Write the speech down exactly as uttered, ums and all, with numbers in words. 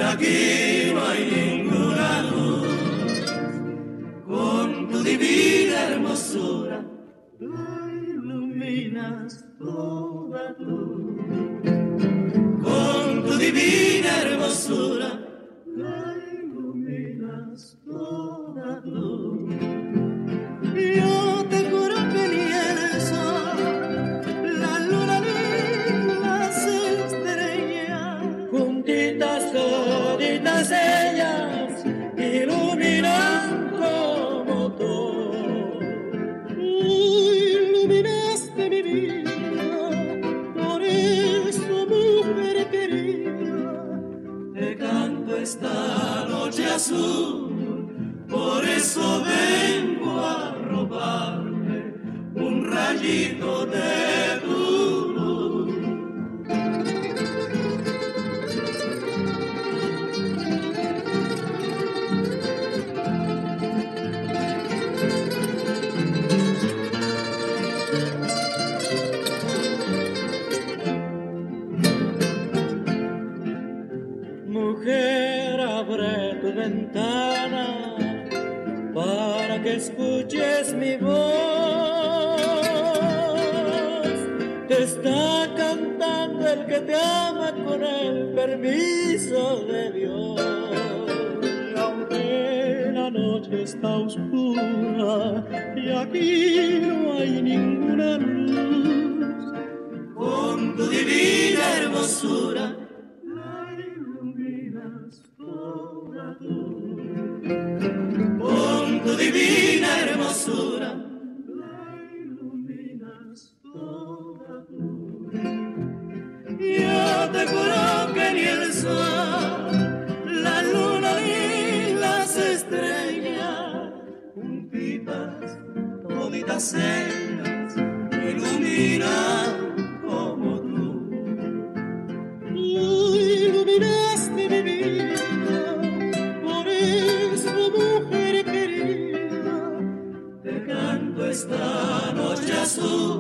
aquí no hay ninguna luz. Con tu divina hermosura la iluminas toda tú. Con tu divina hermosura la iluminas toda tú. Yo te juro que ni el sol, la luna ni las estrellas, juntitas toditas ellas, iluminan como tú. Iluminaste mi vida, por eso, mujer querida, te canto esta noche azul, por eso vengo a robarte un rayito de tu luz. Mujer, abre tu ventana para que escuches mi voz. Te está cantando el que te ama con el permiso de Dios. Y aunque la noche está oscura y aquí no hay ninguna luz, con tu divina hermosura la iluminas toda tú. Con tu divina hermosura la iluminas toda tú. Yo te juro que ni el sol, la luna ni las estrellas, juntitas, toditas ellas, iluminan como tú. Tú iluminaste mi vida, por eso, mujer querida, te canto esta noche azul.